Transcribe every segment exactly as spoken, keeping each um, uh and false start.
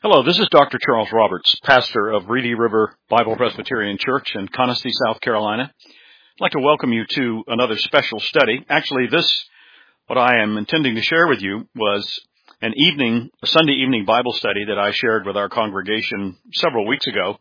Hello, this is Doctor Charles Roberts, pastor of Reedy River Bible Presbyterian Church in Conisty, South Carolina. I'd like to welcome you to another special study. Actually, this, what I am intending to share with you, was an evening, a Sunday evening Bible study that I shared with our congregation several weeks ago.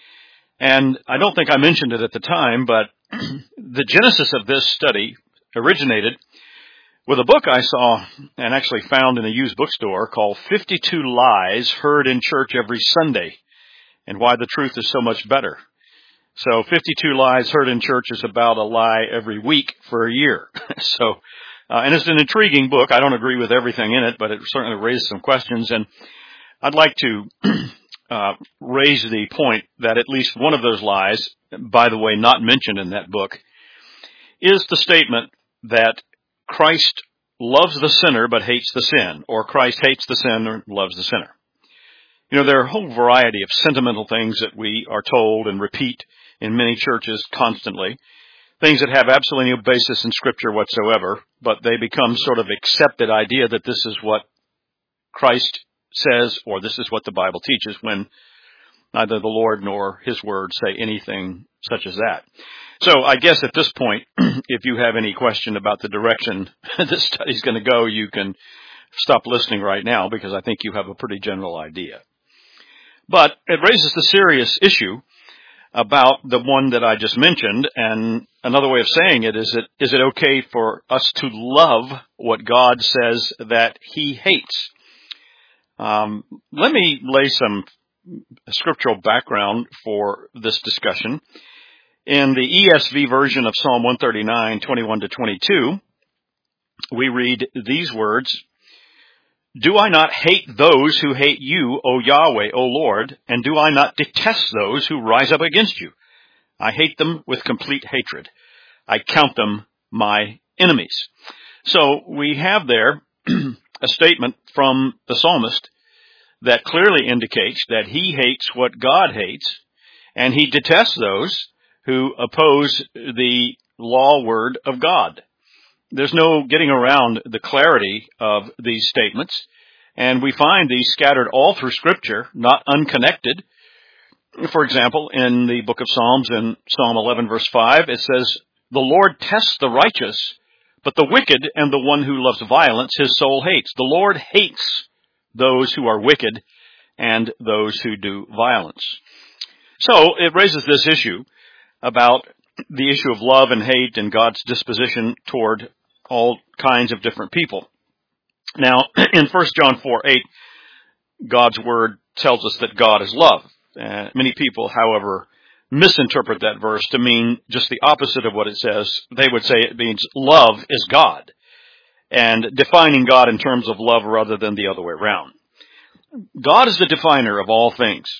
And I don't think I mentioned it at the time, but the genesis of this study originated with a book I saw and actually found in a used bookstore called fifty-two Lies Heard in Church Every Sunday and Why the Truth is So Much Better. So fifty-two Lies Heard in Church is about a lie every week for a year. so, uh, and it's an intriguing book. I don't agree with everything in it, but it certainly raises some questions. And I'd like to uh, raise the point that at least one of those lies, by the way, not mentioned in that book, is the statement that Christ loves the sinner but hates the sin, or Christ hates the sinner, loves the sinner. You know, there are a whole variety of sentimental things that we are told and repeat in many churches constantly, things that have absolutely no basis in Scripture whatsoever, but they become sort of accepted idea that this is what Christ says or this is what the Bible teaches, when neither the Lord nor His Word say anything such as that. So I guess at this point, if you have any question about the direction this study is going to go, you can stop listening right now because I think you have a pretty general idea. But it raises the serious issue about the one that I just mentioned, and another way of saying it is, it, is it okay for us to love what God says that He hates? Um, let me lay some scriptural background for this discussion. In the E S V version of Psalm one thirty-nine, twenty-one to twenty-two, we read these words, "Do I not hate those who hate you, O Yahweh, O Lord, and do I not detest those who rise up against you? I hate them with complete hatred. I count them my enemies." So we have there a statement from the psalmist that clearly indicates that he hates what God hates, and he detests those who oppose the law word of God. There's no getting around the clarity of these statements, and we find these scattered all through Scripture, not unconnected. For example, in the book of Psalms, in Psalm eleven, verse five, it says, "The Lord tests the righteous, but the wicked and the one who loves violence his soul hates." The Lord hates those who are wicked and those who do violence. So it raises this issue about the issue of love and hate and God's disposition toward all kinds of different people. Now, in First John four eight, God's Word tells us that God is love. Uh, many people, however, misinterpret that verse to mean just the opposite of what it says. They would say it means love is God, and defining God in terms of love rather than the other way around. God is the definer of all things.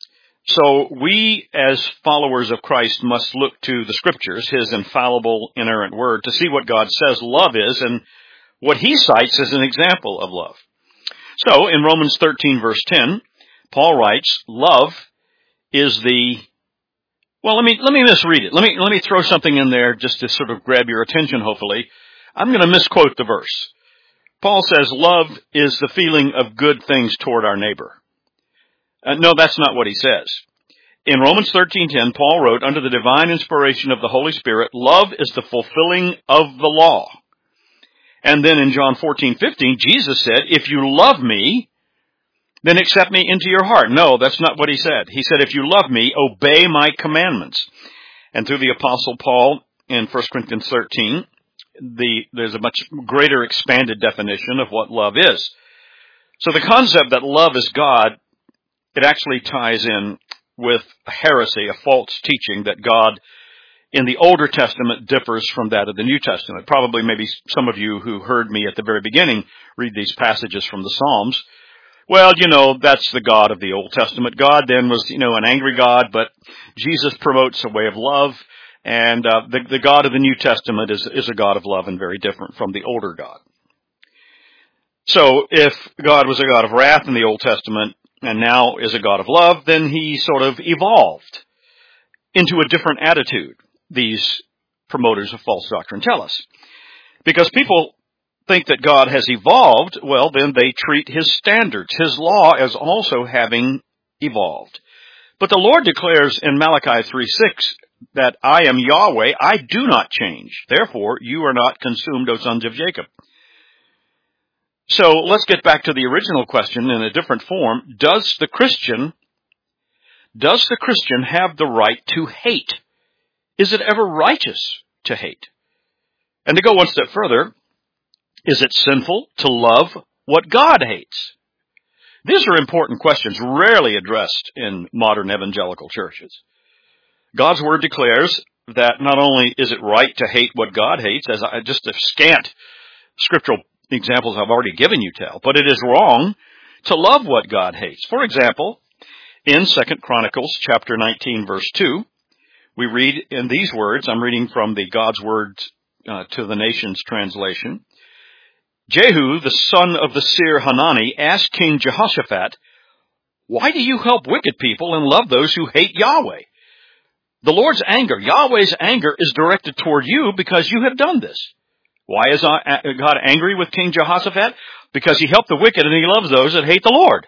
So we, as followers of Christ, must look to the Scriptures, His infallible, inerrant Word, to see what God says love is and what He cites as an example of love. So, in Romans thirteen, verse ten, Paul writes, "Love is the..." Well, let me let me misread it. Let me let me throw something in there just to sort of grab your attention, hopefully. I'm going to misquote the verse. Paul says, "Love is the feeling of good things toward our neighbor." Uh, no, that's not what he says. In Romans thirteen ten, Paul wrote, under the divine inspiration of the Holy Spirit, "Love is the fulfilling of the law." And then in John fourteen fifteen, Jesus said, "If you love me, then accept me into your heart." No, that's not what he said. He said, "If you love me, obey my commandments." And through the Apostle Paul in First Corinthians thirteen, the, there's a much greater expanded definition of what love is. So the concept that love is God, it actually ties in with heresy, a false teaching that God in the Older Testament differs from that of the New Testament. Probably maybe some of you who heard me at the very beginning read these passages from the Psalms. Well, you know, that's the God of the Old Testament. God then was, you know, an angry God, but Jesus promotes a way of love, and uh, the, the God of the New Testament is, is a God of love and very different from the older God. So if God was a God of wrath in the Old Testament, and now is a God of love, then He sort of evolved into a different attitude, these promoters of false doctrine tell us. Because people think that God has evolved, well, then they treat his standards, his law, as also having evolved. But the Lord declares in Malachi three six that I am Yahweh, I do not change. Therefore, you are not consumed, O sons of Jacob. So let's get back to the original question in a different form. Does the Christian, does the Christian have the right to hate? Is it ever righteous to hate? And to go one step further, is it sinful to love what God hates? These are important questions rarely addressed in modern evangelical churches. God's word declares that not only is it right to hate what God hates, as I, just the scant scriptural examples I've already given you tell, but it is wrong to love what God hates. For example, in Second Chronicles chapter nineteen, verse two, we read in these words, I'm reading from the God's Words uh, to the Nations translation. Jehu, the son of the seer Hanani, asked King Jehoshaphat, why do you help wicked people and love those who hate Yahweh? The Lord's anger, Yahweh's anger, is directed toward you because you have done this. Why is God angry with King Jehoshaphat? Because he helped the wicked and he loves those that hate the Lord.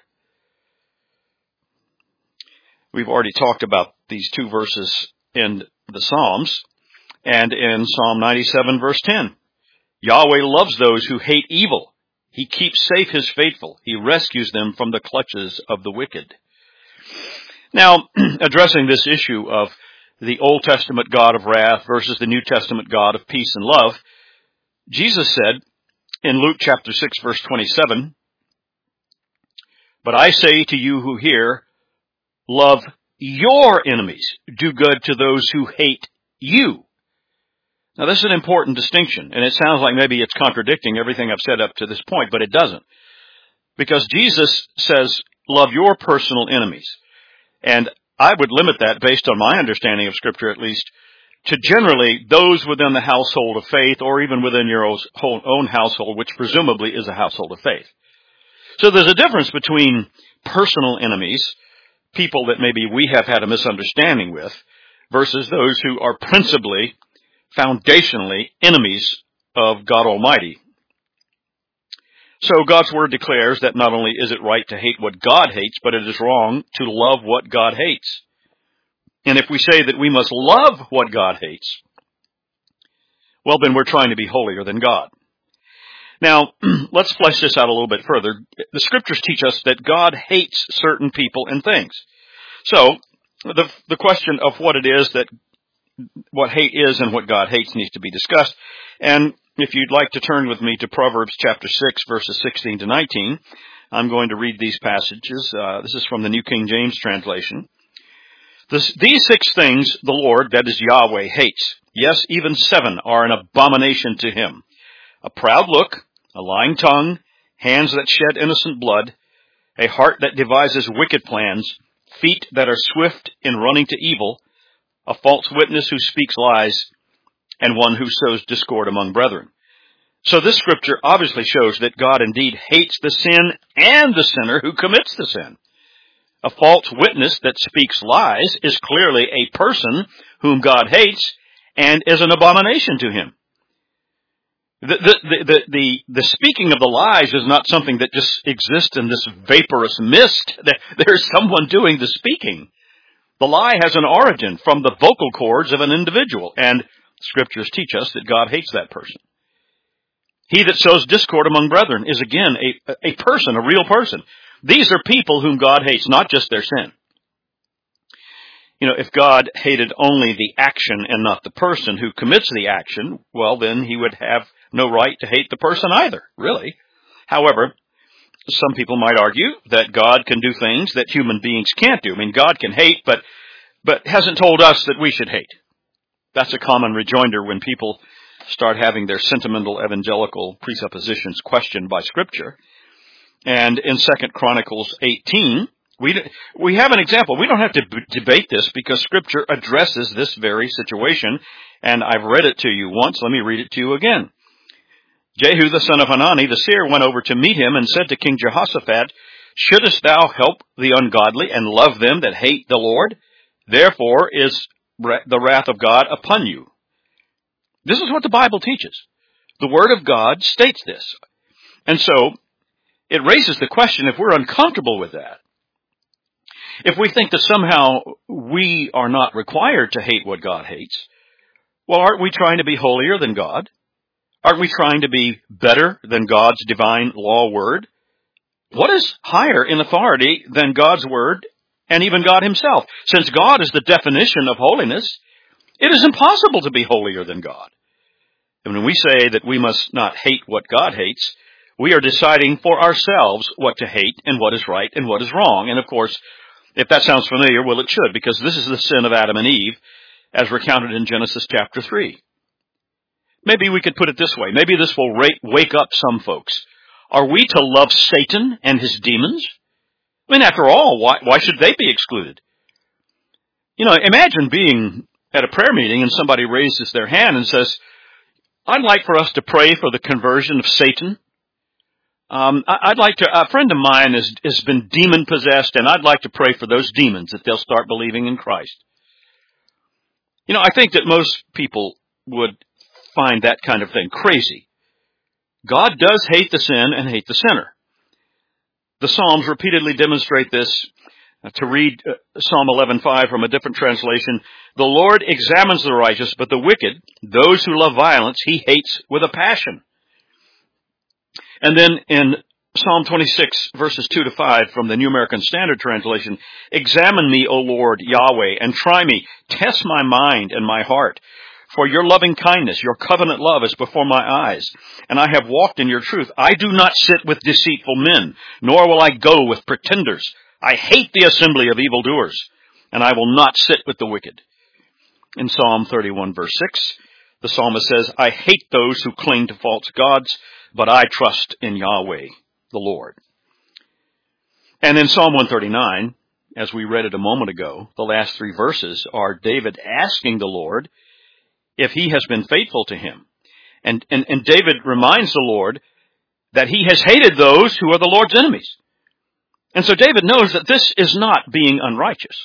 We've already talked about these two verses in the Psalms and in Psalm ninety-seven, verse ten. Yahweh loves those who hate evil. He keeps safe his faithful. He rescues them from the clutches of the wicked. Now, addressing this issue of the Old Testament God of wrath versus the New Testament God of peace and love, Jesus said in Luke chapter six, verse twenty-seven, but I say to you who hear, love your enemies, do good to those who hate you. Now, this is an important distinction, and it sounds like maybe it's contradicting everything I've said up to this point, but it doesn't. Because Jesus says, love your personal enemies. And I would limit that, based on my understanding of Scripture at least, to generally those within the household of faith, or even within your own household, which presumably is a household of faith. So there's a difference between personal enemies, people that maybe we have had a misunderstanding with, versus those who are principally, foundationally enemies of God Almighty. So God's word declares that not only is it right to hate what God hates, but it is wrong to love what God hates. And if we say that we must love what God hates, well, then we're trying to be holier than God. Now, let's flesh this out a little bit further. The scriptures teach us that God hates certain people and things. So, the, the question of what it is that, what hate is and what God hates needs to be discussed. And if you'd like to turn with me to Proverbs chapter six, verses sixteen to nineteen, I'm going to read these passages. Uh, this is from the New King James translation. This, these six things the Lord, that is Yahweh, hates. Yes, even seven are an abomination to him. A proud look, a lying tongue, hands that shed innocent blood, a heart that devises wicked plans, feet that are swift in running to evil, a false witness who speaks lies, and one who sows discord among brethren. So this scripture obviously shows that God indeed hates the sin and the sinner who commits the sin. A false witness that speaks lies is clearly a person whom God hates and is an abomination to him. The, the, the, the, the speaking of the lies is not something that just exists in this vaporous mist. There's someone doing the speaking. The lie has an origin from the vocal cords of an individual, and scriptures teach us that God hates that person. He that sows discord among brethren is again a, a person, a real person. These are people whom God hates, not just their sin. You know, if God hated only the action and not the person who commits the action, well, then he would have no right to hate the person either, really. However, some people might argue that God can do things that human beings can't do. I mean, God can hate, but but hasn't told us that we should hate. That's a common rejoinder when people start having their sentimental evangelical presuppositions questioned by Scripture. And in Second Chronicles eighteen, we we have an example. We don't have to b- debate this because Scripture addresses this very situation. And I've read it to you once. Let me read it to you again. Jehu, the son of Hanani, the seer, went over to meet him and said to King Jehoshaphat, shouldest thou help the ungodly and love them that hate the Lord? Therefore is the wrath of God upon you. This is what the Bible teaches. The Word of God states this. And so, it raises the question, if we're uncomfortable with that, if we think that somehow we are not required to hate what God hates, well, aren't we trying to be holier than God? Aren't we trying to be better than God's divine law word? What is higher in authority than God's word and even God himself? Since God is the definition of holiness, it is impossible to be holier than God. And when we say that we must not hate what God hates, we are deciding for ourselves what to hate and what is right and what is wrong. And of course, if that sounds familiar, well, it should, because this is the sin of Adam and Eve, as recounted in Genesis chapter three. Maybe we could put it this way. Maybe this will wake up some folks. Are we to love Satan and his demons? I mean, after all, why, why should they be excluded? You know, imagine being at a prayer meeting and somebody raises their hand and says, I'd like for us to pray for the conversion of Satan. Um, I'd like to, a friend of mine has, has been demon possessed, and I'd like to pray for those demons that they'll start believing in Christ. You know, I think that most people would find that kind of thing crazy. God does hate the sin and hate the sinner. The Psalms repeatedly demonstrate this. Uh, to read uh, Psalm eleven five from a different translation, the Lord examines the righteous, but the wicked, those who love violence, he hates with a passion. And then in Psalm twenty-six, verses two to five from the New American Standard Translation, examine me, O Lord, Yahweh, and try me. Test my mind and my heart. For your loving kindness, your covenant love is before my eyes, and I have walked in your truth. I do not sit with deceitful men, nor will I go with pretenders. I hate the assembly of evildoers, and I will not sit with the wicked. In Psalm thirty-one, verse six, the psalmist says, I hate those who cling to false gods, but I trust in Yahweh, the Lord. And in Psalm one thirty-nine, as we read it a moment ago, the last three verses are David asking the Lord if he has been faithful to him. And, and, and David reminds the Lord that he has hated those who are the Lord's enemies. And so David knows that this is not being unrighteous.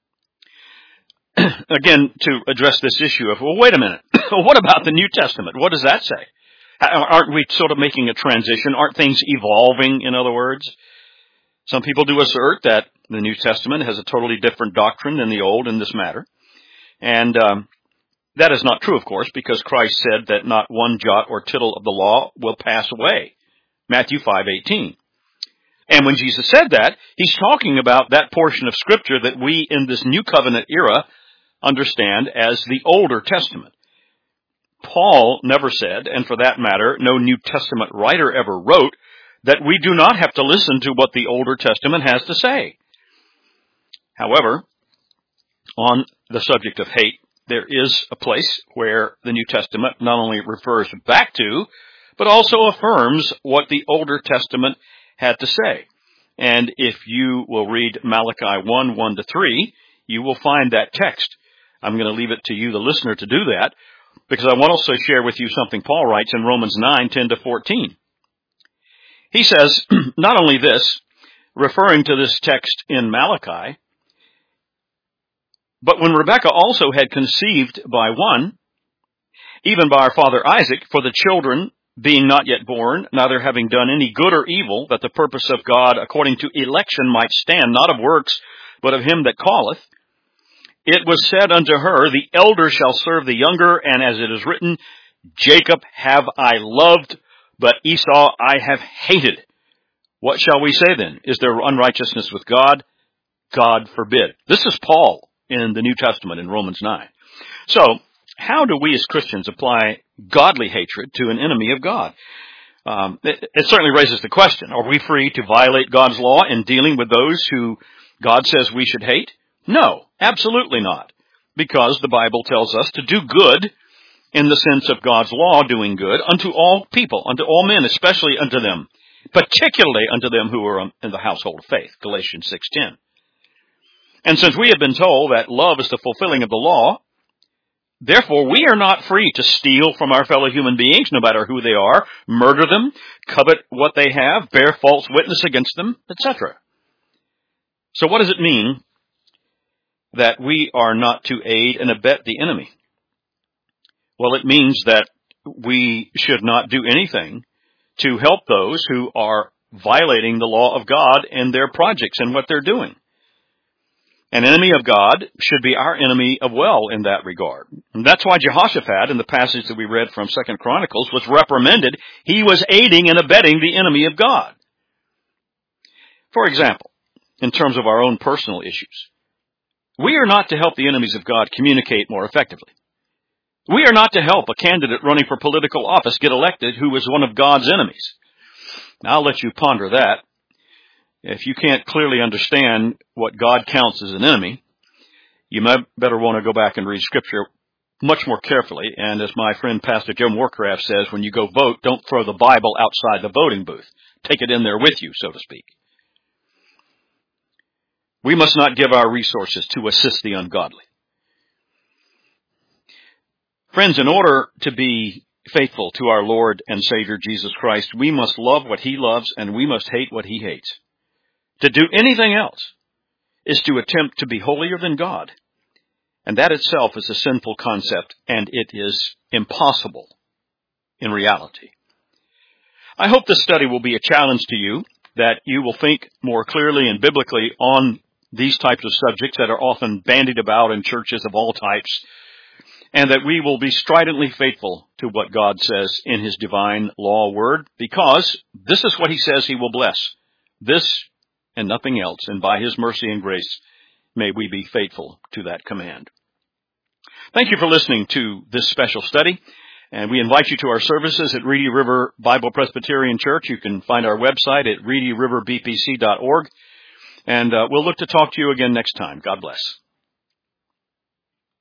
Again, to address this issue of, well, wait a minute, what about the New Testament? What does that say? Aren't we sort of making a transition? Aren't things evolving, in other words? Some people do assert that the New Testament has a totally different doctrine than the Old in this matter. And um, that is not true, of course, because Christ said that not one jot or tittle of the law will pass away. Matthew five eighteen. And when Jesus said that, he's talking about that portion of Scripture that we in this New Covenant era understand as the Older Testament. Paul never said, and for that matter, no New Testament writer ever wrote, that we do not have to listen to what the Older Testament has to say. However, on the subject of hate, there is a place where the New Testament not only refers back to, but also affirms what the Older Testament had to say. And if you will read Malachi one, one to three, you will find that text. I'm going to leave it to you, the listener, to do that, because I want to also share with you something Paul writes in Romans nine, ten to fourteen. He says, not only this, referring to this text in Malachi, but when Rebekah also had conceived by one, even by our father Isaac, for the children being not yet born, neither having done any good or evil, that the purpose of God according to election might stand, not of works, but of him that calleth, it was said unto her, the elder shall serve the younger, and as it is written, Jacob have I loved, but Esau I have hated. What shall we say then? Is there unrighteousness with God? God forbid. This is Paul in the New Testament in Romans nine. So, how do we as Christians apply godly hatred to an enemy of God? Um, it, it certainly raises the question, are we free to violate God's law in dealing with those who God says we should hate? No, absolutely not. Because the Bible tells us to do good in the sense of God's law doing good unto all people, unto all men, especially unto them, particularly unto them who are in the household of faith, Galatians six ten. And since we have been told that love is the fulfilling of the law, therefore we are not free to steal from our fellow human beings, no matter who they are, murder them, covet what they have, bear false witness against them, et cetera. So what does it mean that we are not to aid and abet the enemy? Well, it means that we should not do anything to help those who are violating the law of God in their projects and what they're doing. An enemy of God should be our enemy of well in that regard. And that's why Jehoshaphat, in the passage that we read from Second Chronicles, was reprimanded. He was aiding and abetting the enemy of God. For example, in terms of our own personal issues, we are not to help the enemies of God communicate more effectively. We are not to help a candidate running for political office get elected who is one of God's enemies. Now, I'll let you ponder that. If you can't clearly understand what God counts as an enemy, you might better want to go back and read Scripture much more carefully. And as my friend Pastor Joe Moorcraft says, when you go vote, don't throw the Bible outside the voting booth. Take it in there with you, so to speak. We must not give our resources to assist the ungodly. Friends, in order to be faithful to our Lord and Savior Jesus Christ, we must love what He loves and we must hate what He hates. To do anything else is to attempt to be holier than God. And that itself is a sinful concept, and it is impossible in reality. I hope this study will be a challenge to you, that you will think more clearly and biblically on these types of subjects that are often bandied about in churches of all types, and that we will be stridently faithful to what God says in His divine law word, because this is what He says He will bless. This and nothing else, and by His mercy and grace, may we be faithful to that command. Thank you for listening to this special study, and we invite you to our services at Reedy River Bible Presbyterian Church. You can find our website at reedy river b p c dot org, and uh, we'll look to talk to you again next time. God bless.